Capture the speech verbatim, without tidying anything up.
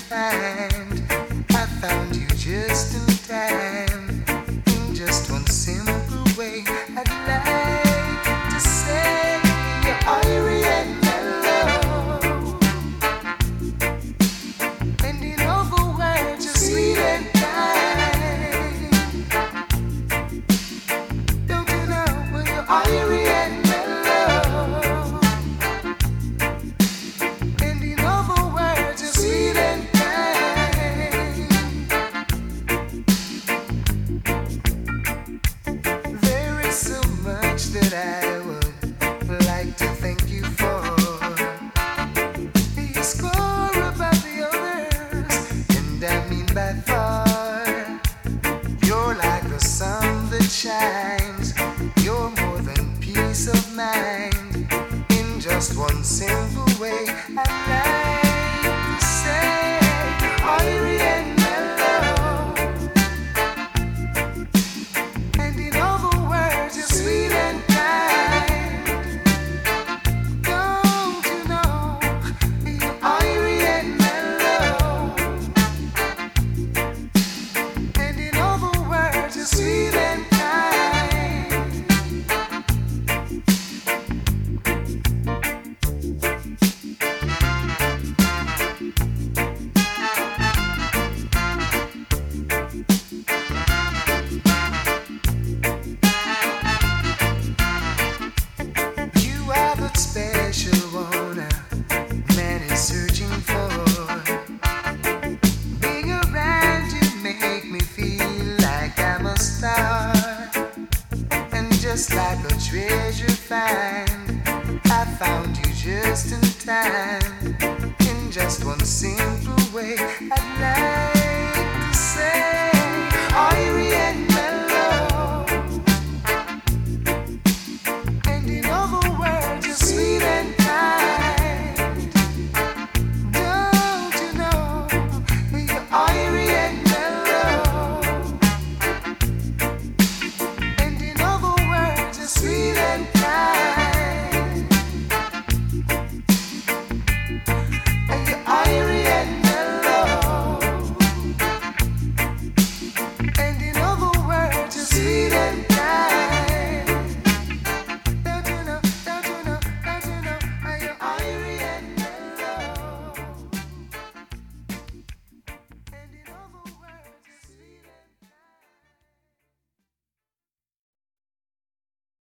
find. I found you just in time, in just one simple way. I'd like to say you're irie and mellow, and in other words, you're sweet and kind. Don't you know when you're irie and mellow, and in other words, you're sweet and kind. There is so much that I would like to thank you for. You score above the others, and I mean by far. You're like a sun that shines. You're more than peace of mind. In just one simple way, I'd like to say, irie and mellow, and in other words, you're sweet and kind. Don't you know you're irie and mellow, and in other words, you're sweet and kind. You are that special one a man is searching for. Being around you make me feel like I'm a star. And just like a treasure find, I found you just in time. In just one simple way, I'd